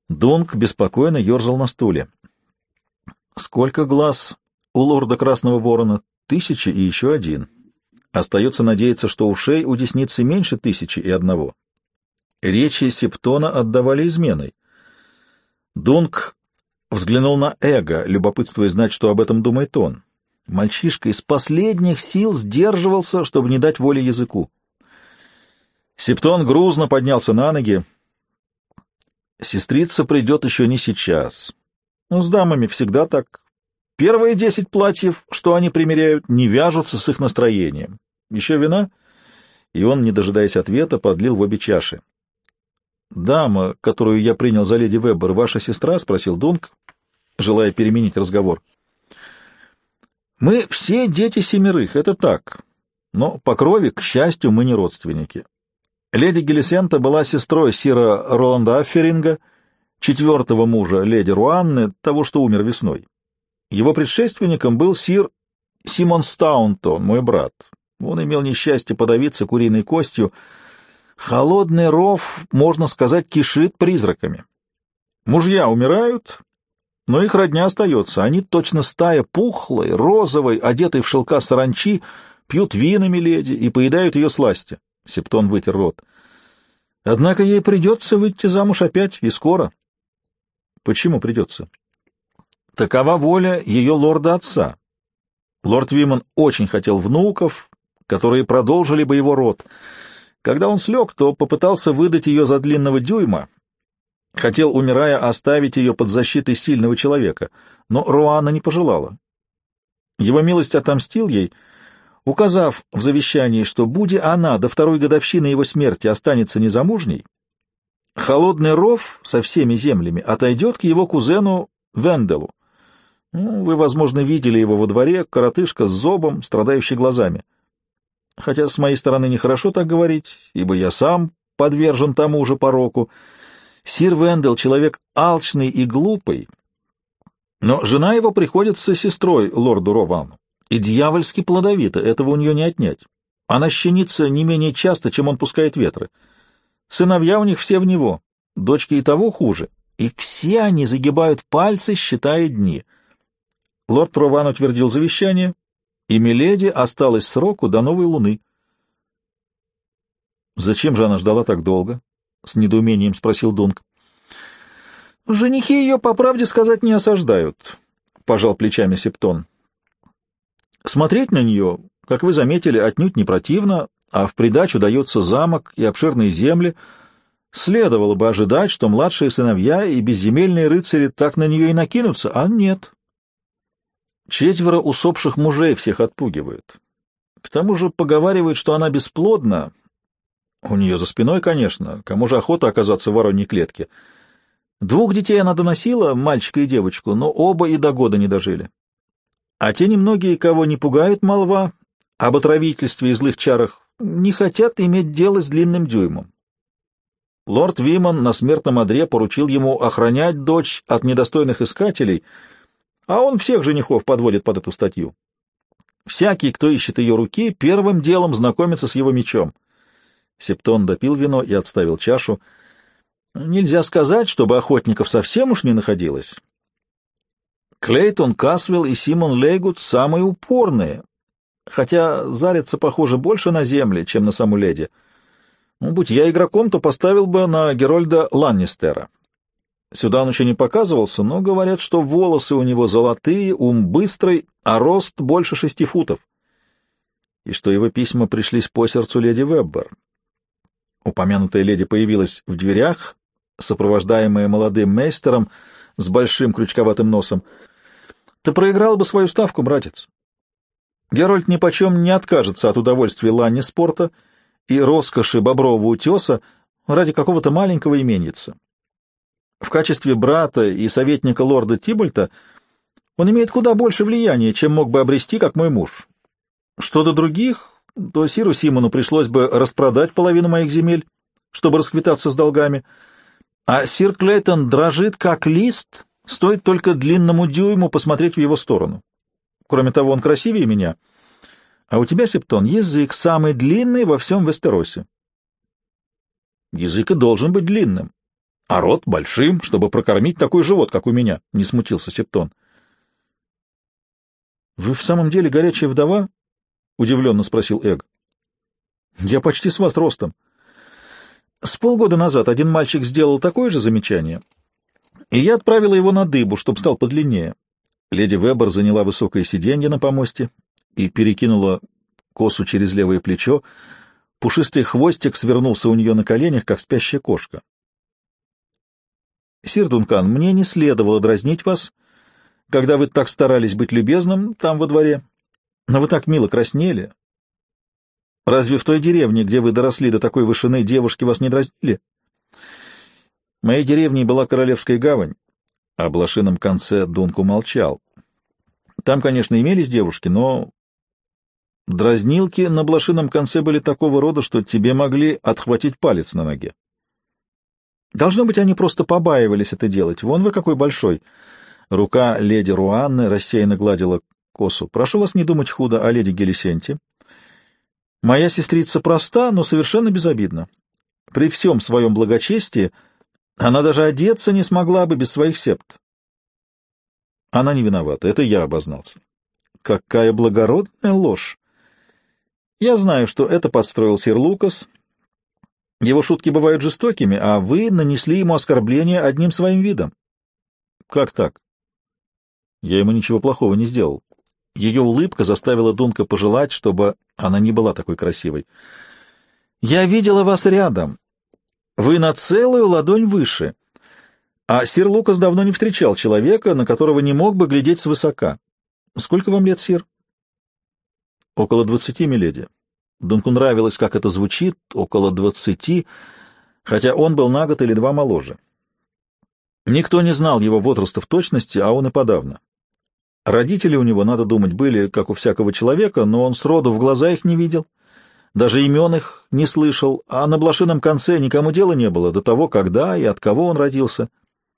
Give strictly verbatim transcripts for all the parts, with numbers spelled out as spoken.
Дунк беспокойно ерзал на стуле. Сколько глаз у лорда Красного Ворона? Тысячи и еще один. Остается надеяться, что ушей у десницы меньше тысячи и одного. Речи Септона отдавали изменой. Дунк взглянул на Эго, любопытствуя знать, что об этом думает он. Мальчишка из последних сил сдерживался, чтобы не дать воли языку. Септон грузно поднялся на ноги. Сестрица придет еще не сейчас. Ну, с дамами всегда так. Первые десять платьев, что они примеряют, не вяжутся с их настроением. Еще вина? И он, не дожидаясь ответа, подлил в обе чаши. «Дама, которую я принял за леди Веббер, ваша сестра?» — спросил Дунк, желая переменить разговор. «Мы все дети семерых, это так. Но по крови, к счастью, мы не родственники. Леди Гелисента была сестрой сира Роланда Афферинга, четвертого мужа леди Руанны, того, что умер весной. Его предшественником был сир Симон Стаунтон, мой брат. Он имел несчастье подавиться куриной костью. Холодный ров, можно сказать, кишит призраками. Мужья умирают, но их родня остается. Они, точно стая пухлой, розовой, одетой в шелка саранчи, пьют винами леди и поедают ее сласти. Септон вытер рот. Однако ей придется выйти замуж опять, и скоро. Почему придется? Такова воля ее лорда-отца. Лорд Вимон очень хотел внуков, которые продолжили бы его род. Когда он слег, то попытался выдать ее за длинного дюйма. Хотел, умирая, оставить ее под защитой сильного человека, но Руана не пожелала. Его милость отомстил ей, указав в завещании, что, будь она до второй годовщины его смерти останется незамужней, холодный ров со всеми землями отойдет к его кузену Венделу. Ну, вы, возможно, видели его во дворе, коротышка с зобом, страдающий глазами. Хотя с моей стороны нехорошо так говорить, ибо я сам подвержен тому же пороку. Сир Вендел — человек алчный и глупый, но жена его приходится сестрой лорду Ровану, и дьявольски плодовита, этого у нее не отнять. Она щенится не менее часто, чем он пускает ветры. Сыновья у них все в него, дочки и того хуже, и все они загибают пальцы, считая дни. Лорд Рован утвердил завещание, и миледи осталась сроку до новой луны. «Зачем же она ждала так долго?» — с недоумением спросил Дунк. «Женихи ее, по правде сказать, не осаждают», — пожал плечами Септон. «Смотреть на нее, как вы заметили, отнюдь не противно, а в придачу дается замок и обширные земли. Следовало бы ожидать, что младшие сыновья и безземельные рыцари так на нее и накинутся, а нет. Четверо усопших мужей всех отпугивают. К тому же поговаривают, что она бесплодна. У нее за спиной, конечно, кому же охота оказаться в вороньей клетке. Двух детей она доносила, мальчика и девочку, но оба и до года не дожили. А те немногие, кого не пугает молва об отравительстве и злых чарах, не хотят иметь дело с длинным дюймом. Лорд Вимон на смертном одре поручил ему охранять дочь от недостойных искателей, а он всех женихов подводит под эту статью. Всякий, кто ищет ее руки, первым делом знакомится с его мечом. Септон допил вино и отставил чашу. Нельзя сказать, чтобы охотников совсем уж не находилось. Клейтон Касвелл и Симон Лейгут самые упорные, хотя зарятся, похоже, больше на земле, чем на саму леди. Ну, будь я игроком, то поставил бы на Герольда Ланнистера. Сюда он еще не показывался, но говорят, что волосы у него золотые, ум быстрый, а рост больше шести футов. И что его письма пришлись по сердцу леди Веббер. Упомянутая леди появилась в дверях, сопровождаемая молодым мейстером с большим крючковатым носом. Ты проиграл бы свою ставку, братец. Герольд нипочем не откажется от удовольствия лани спорта и роскоши бобрового утеса ради какого-то маленького именьица. В качестве брата и советника лорда Тибальта он имеет куда больше влияния, чем мог бы обрести, как мой муж. Что до других, то сиру Симону пришлось бы распродать половину моих земель, чтобы расквитаться с долгами, а сир Клейтон дрожит, как лист, стоит только длинному дюйму посмотреть в его сторону. Кроме того, он красивее меня, а у тебя, Септон, язык самый длинный во всем Вестеросе. Язык и должен быть длинным. а рот большим, чтобы прокормить такой живот, как у меня, — не смутился Септон. — Вы в самом деле горячая вдова? — удивленно спросил Эг. — Я почти с вас ростом. С полгода назад один мальчик сделал такое же замечание, и я отправила его на дыбу, чтобы стал подлиннее. Леди Вебер заняла высокое сиденье на помосте и перекинула косу через левое плечо. Пушистый хвостик свернулся у нее на коленях, как спящая кошка. — Сир Дункан, мне не следовало дразнить вас, когда вы так старались быть любезным там во дворе, но вы так мило краснели. Разве в той деревне, где вы доросли до такой вышины, девушки вас не дразнили? Моей деревней была Королевская гавань, а в блошином конце Дунк умолчал. Там, конечно, имелись девушки, но дразнилки на блошином конце были такого рода, что тебе могли отхватить палец на ноге. Должно быть, они просто побаивались это делать. Вон вы какой большой. Рука леди Руанны рассеянно гладила косу. Прошу вас не думать худо о леди Гелисенте. Моя сестрица проста, но совершенно безобидна. При всем своем благочестии она даже одеться не смогла бы без своих септ. Она не виновата, это я обознался. Какая благородная ложь! Я знаю, что это подстроил сир Лукас. Его шутки бывают жестокими, а вы нанесли ему оскорбление одним своим видом. Как так? Я ему ничего плохого не сделал. Ее улыбка заставила Дунка пожелать, чтобы она не была такой красивой. Я видела вас рядом. Вы на целую ладонь выше. А сир Лукас давно не встречал человека, на которого не мог бы глядеть свысока. Сколько вам лет, сир? Около двадцати, миледи. Дунку нравилось, как это звучит, около двадцати, хотя он был на год или два моложе. Никто не знал его возраста в точности, а он и подавно. Родители у него, надо думать, были, как у всякого человека, но он сроду в глаза их не видел, даже имен их не слышал, а на блошином конце никому дела не было до того, когда и от кого он родился.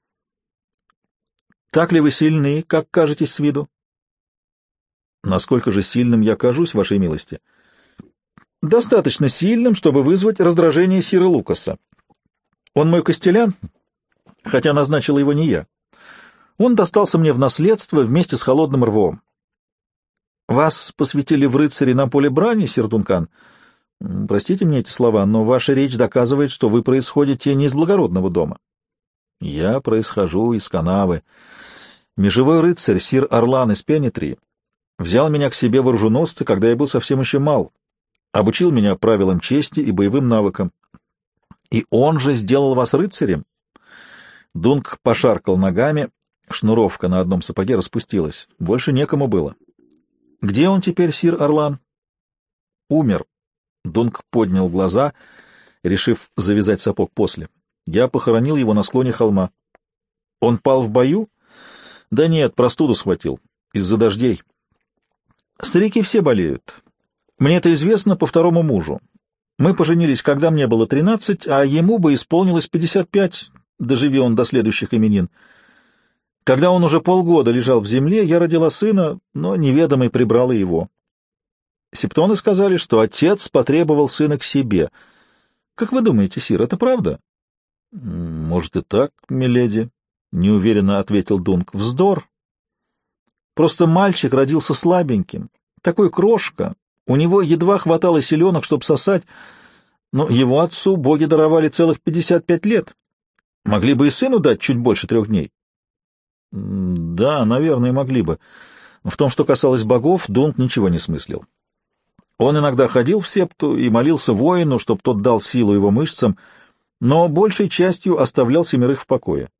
Так ли вы сильны, как кажетесь с виду? Насколько же сильным я кажусь, вашей милости? Достаточно сильным, чтобы вызвать раздражение сира Лукаса. Он мой костелян, хотя назначил его не я. Он достался мне в наследство вместе с холодным рвом. Вас посвятили в рыцари на поле брани, сир Дункан. Простите мне эти слова, но ваша речь доказывает, что вы происходите не из благородного дома. Я происхожу из канавы. Межевой рыцарь, сир Орлан из Пенетри, взял меня к себе в оруженосцы, когда я был совсем еще мал, обучил меня правилам чести и боевым навыкам. И он же сделал вас рыцарем? Дунк пошаркал ногами, шнуровка на одном сапоге распустилась. Больше некому было. Где он теперь, сир Орлан? Умер. Дунк поднял глаза, решив завязать сапог после. Я похоронил его на склоне холма. Он пал в бою? Да нет, простуду схватил. Из-за дождей. Старики все болеют. Мне это известно по второму мужу. Мы поженились, когда мне было тринадцать, а ему бы исполнилось пятьдесят пять, доживи он до следующих именин. Когда он уже полгода лежал в земле, я родила сына, но неведомый прибрала его. Септоны сказали, что отец потребовал сына к себе. Как вы думаете, сир, это правда? — Может и так, миледи, — неуверенно ответил Дунк. — Вздор. Просто мальчик родился слабеньким, такой крошка. У него едва хватало силенок, чтобы сосать, но его отцу боги даровали целых пятьдесят пять лет. Могли бы и сыну дать чуть больше трех дней. — Да, наверное, могли бы. В том, что касалось богов, Дунк ничего не смыслил. Он иногда ходил в септу и молился воину, чтобы тот дал силу его мышцам, но большей частью оставлял семерых в покое.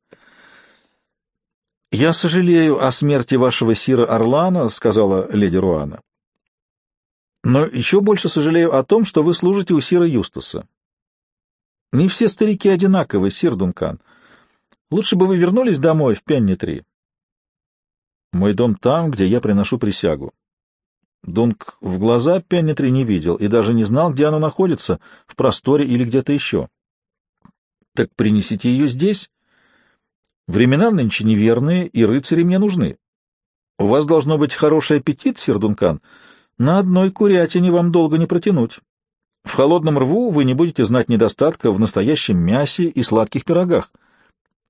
— Я сожалею о смерти вашего сира Орлана, — сказала леди Руана. — Но еще больше сожалею о том, что вы служите у сира Юстуса. Не все старики одинаковы, сир Дункан. Лучше бы вы вернулись домой, в Пеннитри. Мой дом там, где я приношу присягу. Дунк в глаза Пеннитри не видел и даже не знал, где она находится, в просторе или где-то еще. Так принесите ее здесь. Времена нынче неверные, и рыцари мне нужны. У вас должно быть хороший аппетит, сир Дункан. На одной курятине вам долго не протянуть. В холодном рву вы не будете знать недостатка в настоящем мясе и сладких пирогах.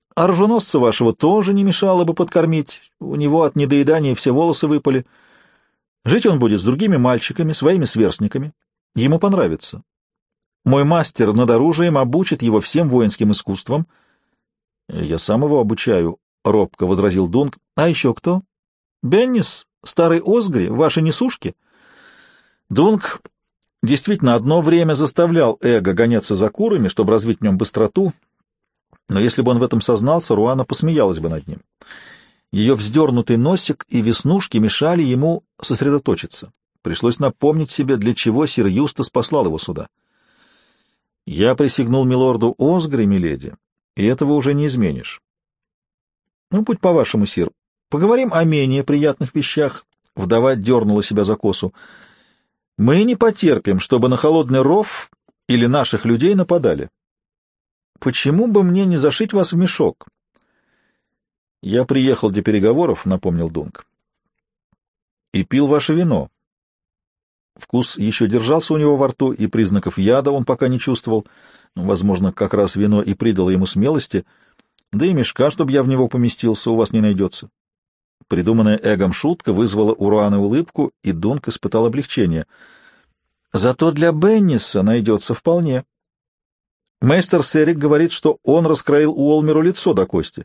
А роженосца вашего тоже не мешало бы подкормить. У него от недоедания все волосы выпали. Жить он будет с другими мальчиками, своими сверстниками. Ему понравится. Мой мастер над оружием обучит его всем воинским искусствам. — Я сам его обучаю, — робко возразил Дунк. — А еще кто? — Беннис, старый Озгри, ваши несушки? Дунк действительно одно время заставлял Эго гоняться за курами, чтобы развить в нем быстроту, но если бы он в этом сознался, Руана посмеялась бы над ним. Ее вздернутый носик и веснушки мешали ему сосредоточиться. Пришлось напомнить себе, для чего сир Юстас послал его сюда. — Я присягнул милорду Озгри, миледи, и этого уже не изменишь. — Ну, будь по-вашему, сир. Поговорим о менее приятных вещах. Вдова дернула себя за косу. — Мы не потерпим, чтобы на холодный ров или наших людей нападали. Почему бы мне не зашить вас в мешок? — Я приехал для переговоров, — напомнил Дунк. — И пил ваше вино. Вкус еще держался у него во рту, и признаков яда он пока не чувствовал. Возможно, как раз вино и придало ему смелости, да и мешка, чтобы я в него поместился, у вас не найдется. Придуманная Эгом шутка вызвала у Руаны улыбку, и Дунк испытал облегчение. Зато для Бенниса найдется вполне. Мейстер Серик говорит, что он раскроил Уолмеру лицо до кости.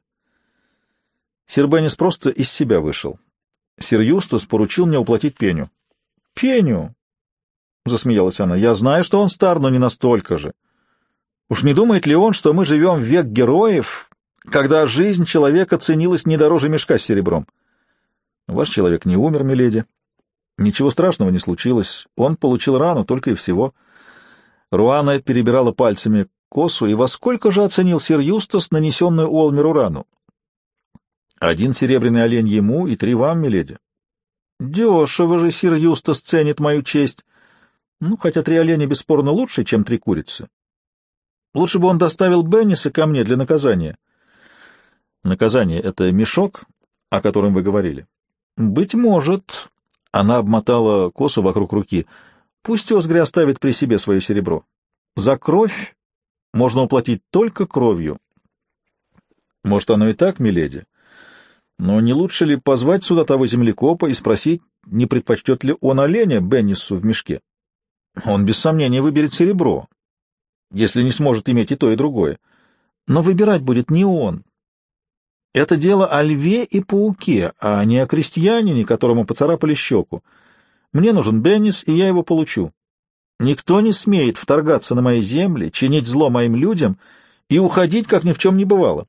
Сир Беннис просто из себя вышел. Сир Юстас поручил мне уплатить пеню. — Пеню? — засмеялась она. — Я знаю, что он стар, но не настолько же. Уж не думает ли он, что мы живем в век героев, когда жизнь человека ценилась не дороже мешка с серебром? Ваш человек не умер, миледи. Ничего страшного не случилось. Он получил рану только и всего. Руана перебирала пальцами косу, и во сколько же оценил сир Юстас нанесенную Уолмеру рану? Один серебряный олень ему и три вам, миледи. Дешево же сир Юстас ценит мою честь. Ну, хотя три оленя бесспорно лучше, чем три курицы. Лучше бы он доставил Бенниса ко мне для наказания. Наказание — это мешок, о котором вы говорили? Быть может. Она обмотала косу вокруг руки. Пусть Озгри оставит при себе свое серебро. За кровь можно уплатить только кровью. Может, оно и так, миледи? Но не лучше ли позвать сюда того землекопа и спросить, не предпочтет ли он оленя Беннису в мешке? Он без сомнения выберет серебро, если не сможет иметь и то, и другое. Но выбирать будет не он. Это дело о льве и пауке, а не о крестьянине, которому поцарапали щеку. Мне нужен Беннис, и я его получу. Никто не смеет вторгаться на мои земли, чинить зло моим людям и уходить, как ни в чем не бывало.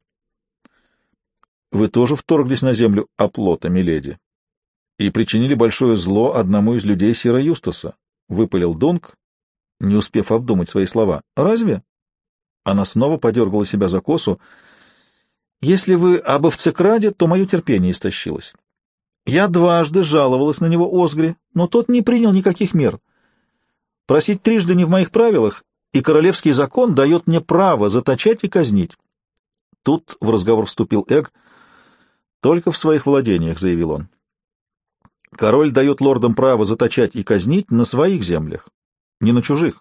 Вы тоже вторглись на землю оплота, миледи, и причинили большое зло одному из людей сира Юстаса, — выпалил Дунк, не успев обдумать свои слова. — Разве? Она снова подергала себя за косу. — Если вы об овцекраде, то мое терпение истощилось. Я дважды жаловалась на него Озгри, но тот не принял никаких мер. Просить трижды не в моих правилах, и королевский закон дает мне право заточать и казнить. Тут в разговор вступил Эг. «Только в своих владениях», — заявил он. «Король дает лордам право заточать и казнить на своих землях, не на чужих».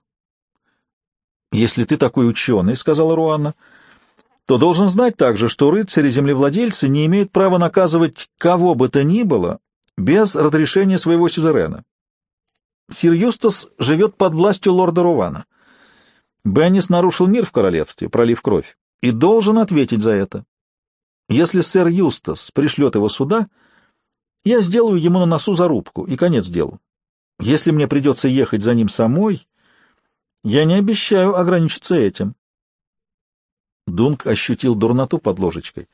«Если ты такой ученый», — сказала Руанна, — «то должен знать также, что рыцари-землевладельцы не имеют права наказывать кого бы то ни было без разрешения своего сюзерена. Сир Юстас живет под властью лорда Рувана. Беннис нарушил мир в королевстве, пролив кровь, и должен ответить за это. Если сэр Юстас пришлет его сюда, я сделаю ему на носу зарубку, и конец делу. Если мне придется ехать за ним самой, я не обещаю ограничиться этим». Дунк ощутил дурноту под ложечкой.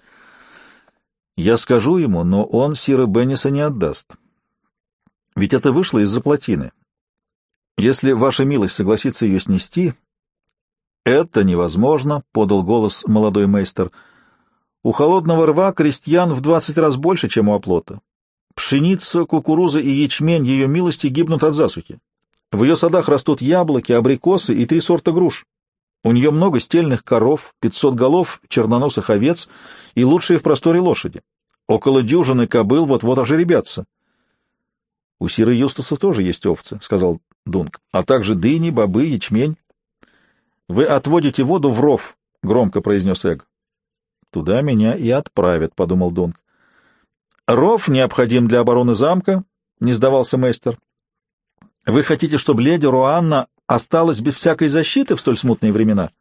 «Я скажу ему, но он сира Бенниса не отдаст. Ведь это вышло из-за плотины. Если ваша милость согласится ее снести...» «Это невозможно», — подал голос молодой мейстер. «У холодного рва крестьян в двадцать раз больше, чем у оплота. Пшеница, кукуруза и ячмень ее милости гибнут от засухи. В ее садах растут яблоки, абрикосы и три сорта груш. У нее много стельных коров, пятьсот голов черноносых овец и лучшие в просторе лошади. Около дюжины кобыл вот-вот ожеребятся». «У сира Юстаса тоже есть овцы», — сказал Дунк, — «а также дыни, бобы, ячмень». «Вы отводите воду в ров», — громко произнес Эг. Туда меня и отправят, — подумал Дунк. — Ров необходим для обороны замка, — не сдавался мастер. — Вы хотите, чтобы леди Руанна осталась без всякой защиты в столь смутные времена?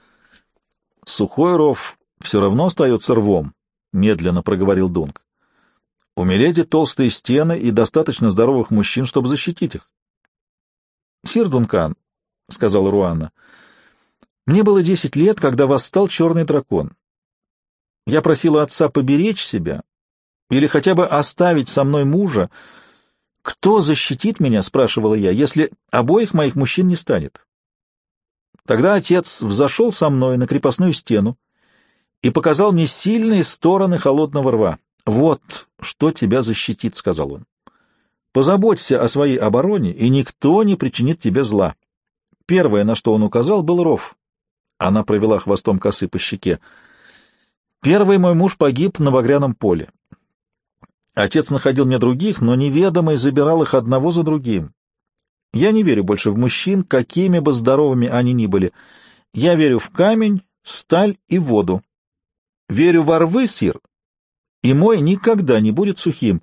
— Сухой ров все равно остается рвом, — медленно проговорил Дунк. — У миледи толстые стены и достаточно здоровых мужчин, чтобы защитить их. — Сир Дункан, — сказала Руанна, — мне было десять лет, когда восстал черный дракон. Я просила отца поберечь себя или хотя бы оставить со мной мужа. «Кто защитит меня?» — спрашивала я, — «если обоих моих мужчин не станет». Тогда отец взошел со мной на крепостную стену и показал мне сильные стороны холодного рва. «Вот что тебя защитит», — сказал он. «Позаботься о своей обороне, и никто не причинит тебе зла». Первое, на что он указал, был ров. Она провела хвостом косы по щеке. «Первый мой муж погиб на багряном поле. Отец находил мне других, но неведомый забирал их одного за другим. Я не верю больше в мужчин, какими бы здоровыми они ни были. Я верю в камень, сталь и воду. Верю во рвы, сир, и мой никогда не будет сухим».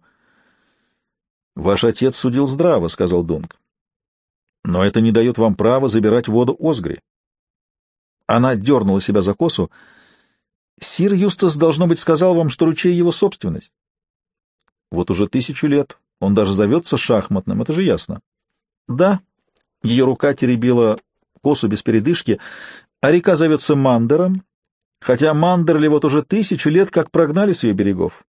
«Ваш отец судил здраво», — сказал Дунк. «Но это не дает вам права забирать воду Озгри». Она дернула себя за косу. «Сир Юстас, должно быть, сказал вам, что ручей — его собственность. Вот уже тысячу лет. Он даже зовется шахматным, это же ясно». «Да». Ее рука теребила косу без передышки. «А река зовется Мандером, хотя Мандерли вот уже тысячу лет как прогнали с ее берегов.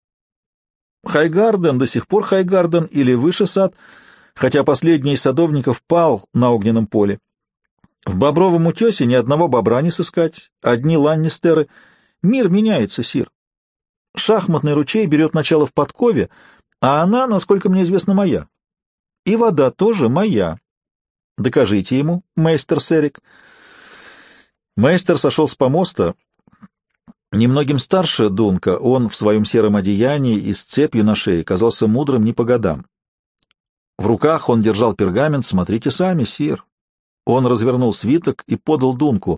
Хайгарден до сих пор Хайгарден или выше сад, хотя последний из садовников пал на огненном поле. В Бобровом утесе ни одного бобра не сыскать, одни ланнистеры. Мир меняется, сир. Шахматный ручей берет начало в подкове, а она, насколько мне известно, моя. И вода тоже моя. Докажите ему, мейстер Серик». Мейстер сошел с помоста. Немногим старше Дунка, он в своем сером одеянии и с цепью на шее казался мудрым не по годам. В руках он держал пергамент. «Смотрите сами, сир». Он развернул свиток и подал Дунку.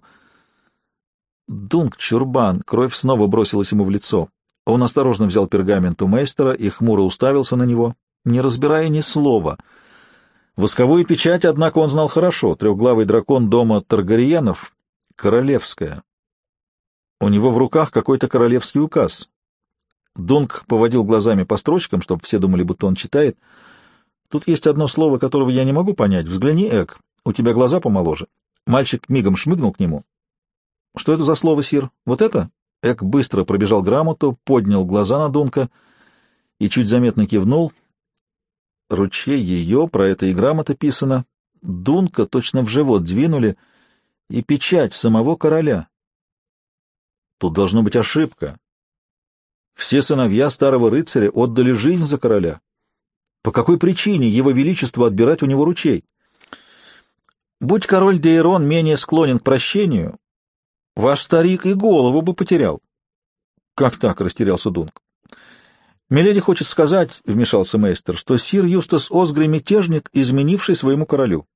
Дунк чурбан, кровь снова бросилась ему в лицо. Он осторожно взял пергамент у мейстера и хмуро уставился на него, не разбирая ни слова. Восковую печать, однако, он знал хорошо. Трехглавый дракон дома Таргариенов, королевская. У него в руках какой-то королевский указ. Дунк поводил глазами по строчкам, чтобы все думали, будто он читает. «Тут есть одно слово, которого я не могу понять. Взгляни, Эк, у тебя глаза помоложе». Мальчик мигом шмыгнул к нему. «Что это за слово, сир? Вот это?» Эк быстро пробежал грамоту, поднял глаза на Дунка и чуть заметно кивнул. Ручей ее, про это и грамота писана. Дунка точно в живот двинули, и печать самого короля. Тут должна быть ошибка. Все сыновья старого рыцаря отдали жизнь за короля. По какой причине его величество отбирать у него ручей? Будь король Дейрон менее склонен к прощению, ваш старик и голову бы потерял. — Как так? — растерялся Дунк. — Миледи хочет сказать, — вмешался мейстер, — что сир Юстас Озгри — мятежник, изменивший своему королю.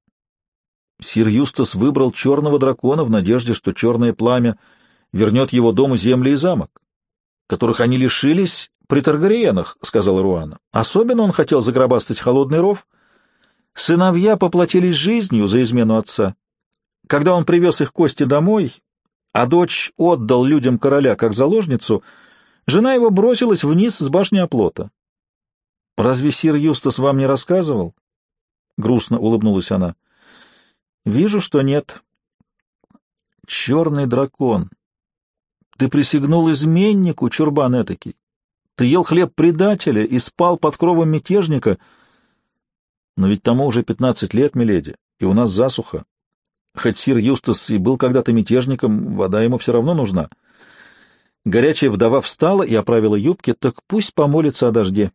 Сир Юстас выбрал черного дракона в надежде, что черное пламя вернет его дому земли и замок, которых они лишились при Таргариенах, — сказала Руана. Особенно он хотел загробастать холодный ров. Сыновья поплатились жизнью за измену отца. Когда он привез их кости домой, а дочь отдал людям короля как заложницу, жена его бросилась вниз с башни оплота. — Разве сир Юстас вам не рассказывал? — грустно улыбнулась она. — Вижу, что нет. — Черный дракон. Ты присягнул изменнику, чурбан этакий. Ты ел хлеб предателя и спал под кровом мятежника. Но ведь тому уже пятнадцать лет, миледи, и у нас засуха. Хоть сир Юстас и был когда-то мятежником, вода ему все равно нужна. Горячая вдова встала и оправила юбки, так пусть помолится о дожде.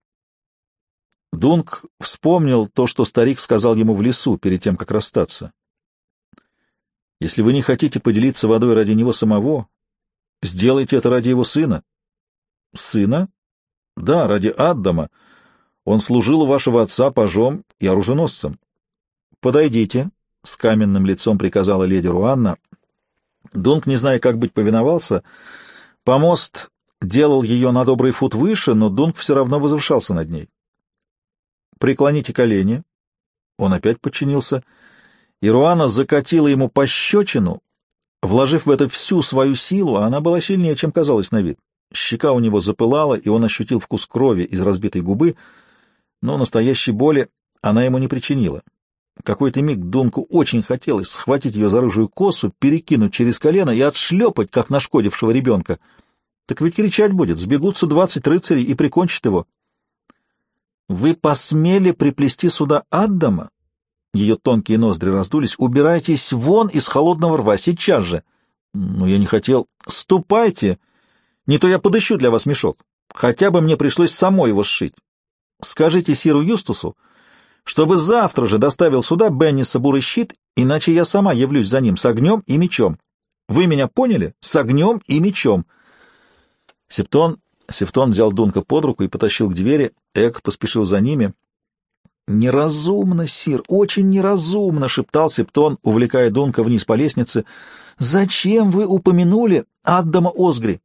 Дунк вспомнил то, что старик сказал ему в лесу перед тем, как расстаться. Если вы не хотите поделиться водой ради него самого, сделайте это ради его сына. Сына? Да, ради Аддама. Он служил у вашего отца пажом и оруженосцем. Подойдите. — с каменным лицом приказала леди Руанна. Дунк, не зная, как быть, повиновался. Помост делал ее на добрый фут выше, но Дунк все равно возвышался над ней. «Преклоните колени». Он опять подчинился. Ируана закатила ему пощечину, вложив в это всю свою силу, а она была сильнее, чем казалось на вид. Щека у него запылала, и он ощутил вкус крови из разбитой губы, но настоящей боли она ему не причинила. В какой-то миг Дунку очень хотелось схватить ее за рыжую косу, перекинуть через колено и отшлепать, как нашкодившего ребенка. Так ведь кричать будет, сбегутся двадцать рыцарей и прикончат его. «Вы посмели приплести сюда Аддама?» Ее тонкие ноздри раздулись. «Убирайтесь вон из холодного рва, сейчас же!» «Ну, я не хотел...» «Ступайте! Не то я подыщу для вас мешок. Хотя бы мне пришлось самой его сшить. Скажите сиру Юстусу, чтобы завтра же доставил сюда Бенниса бурый щит, иначе я сама явлюсь за ним с огнем и мечом. Вы меня поняли? С огнем и мечом!» Септон, Септон взял Дунка под руку и потащил к двери. Эк поспешил за ними. «Неразумно, сир, очень неразумно!» — шептал Септон, увлекая Дунка вниз по лестнице. «Зачем вы упомянули Аддама Озгри?»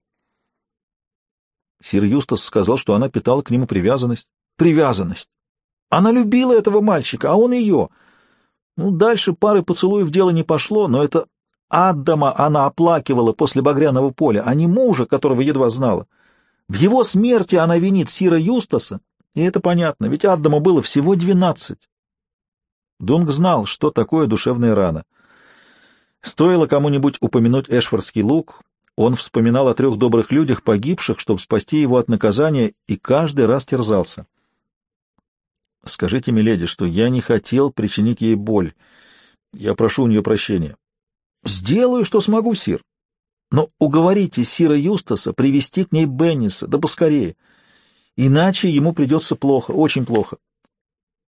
Сир Юстас сказал, что она питала к нему привязанность. Привязанность! Она любила этого мальчика, а он ее. Ну, дальше пары поцелуев дело не пошло, но это Аддама она оплакивала после Багряного поля, а не мужа, которого едва знала. В его смерти она винит сира Юстаса, и это понятно, ведь Аддаму было всего двенадцать. Дунк знал, что такое душевная рана. Стоило кому-нибудь упомянуть Эшфордский луг, он вспоминал о трех добрых людях, погибших, чтобы спасти его от наказания, и каждый раз терзался. «Скажите, миледи, что я не хотел причинить ей боль. Я прошу у нее прощения». «Сделаю, что смогу, сир. Но уговорите сира Юстаса привести к ней Бенниса, да поскорее. Иначе ему придется плохо, очень плохо.